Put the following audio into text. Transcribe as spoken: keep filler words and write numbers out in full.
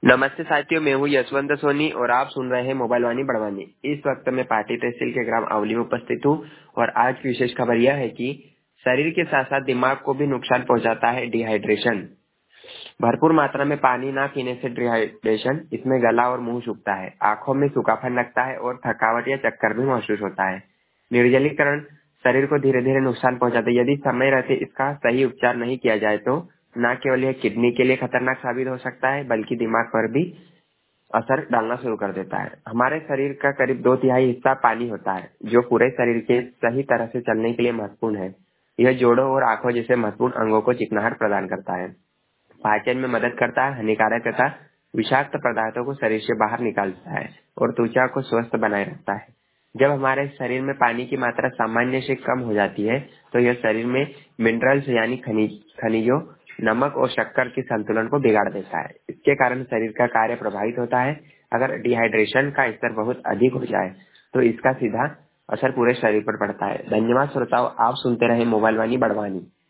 नमस्ते साथियों, मैं हूँ यशवंत सोनी और आप सुन रहे हैं मोबाइल वाणी बड़वानी। इस वक्त मैं पाटी तहसील के ग्राम अवली में उपस्थित हूँ और आज की विशेष खबर यह है कि शरीर के साथ साथ दिमाग को भी नुकसान पहुंचाता है डिहाइड्रेशन। भरपूर मात्रा में पानी ना पीने से डिहाइड्रेशन, इसमें गला और मुंह सूखता है, आंखों में सूखापन लगता है और थकावट या चक्कर भी महसूस होता है। निर्जलीकरण शरीर को धीरे धीरे नुकसान पहुंचाता है। यदि समय रहते इसका सही उपचार नहीं किया जाए तो न केवल यह किडनी के लिए खतरनाक साबित हो सकता है बल्कि दिमाग पर भी असर डालना शुरू कर देता है। हमारे शरीर का करीब दो तिहाई हिस्सा पानी होता है, जो पूरे शरीर के सही तरह से चलने के लिए महत्वपूर्ण है। यह जोड़ों और आंखों जैसे महत्वपूर्ण अंगों को चिकनाहट प्रदान करता है, पाचन में मदद करता है, हानिकारक तथा विषाक्त पदार्थों को शरीर से बाहर निकालता है और त्वचा को स्वस्थ बनाए रखता है। जब हमारे शरीर में पानी की मात्रा सामान्य से कम हो जाती है तो यह शरीर में मिनरल्स यानी खनिज खनिजों, नमक और शक्कर के संतुलन को बिगाड़ देता है। इसके कारण शरीर का कार्य प्रभावित होता है। अगर डिहाइड्रेशन का स्तर बहुत अधिक हो जाए तो इसका सीधा असर पूरे शरीर पर पड़ता है। धन्यवाद श्रोताओं, आप सुनते रहे मोबाइल वाणी बड़वानी।